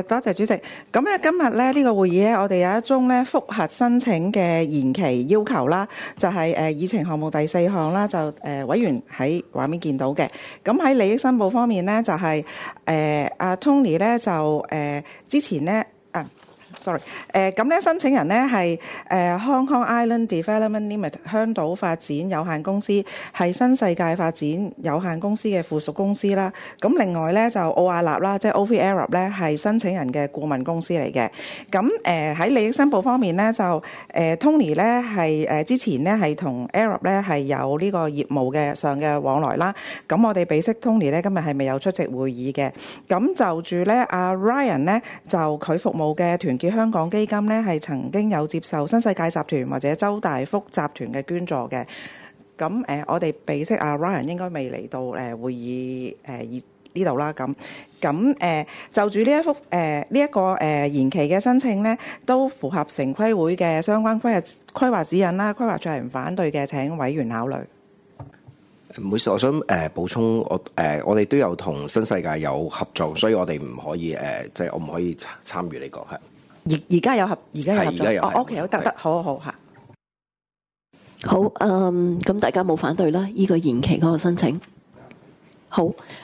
多謝主席。咁咧今日咧呢個會議咧，我哋有一宗咧覆核申請嘅延期要求啦，就係議程項目第4項啦，就委員喺畫面見到嘅。咁喺利益申報方面咧，就係阿 Tony 咧就之前咧咁咧申請人咧係Hong Kong Island Development Limited 香島發展有限公司，係新世界發展有限公司嘅附屬公司啦。咁另外咧就奧亞納啦，即係 OV Arab 咧係申請人嘅顧問公司嚟嘅。咁喺利益申報方面咧就Tony 咧係之前咧係同 Arab 咧係有呢個業務嘅上嘅往來啦。咁我哋俾悉 Tony 咧今日係未有出席會議嘅。咁就住咧阿 Ryan 咧就佢服務嘅團結香港基金咧係曾經有接受新世界集團或者周大福集團嘅捐助嘅。咁我哋俾悉阿 Ryan 應該未嚟到會議呢度啦。咁就住呢一個延期嘅申請咧，都符合城規會嘅相關規劃指引啦。規劃處係唔反對嘅，請委員考慮。 唔好意思，我想補充，我哋都有同新世界有合作，所以我哋唔可以即係我唔可以參與呢個係。而家有合作。 OK， 得，好嚇。 好，咁大家冇反對啦，呢個延期嗰個申請。好。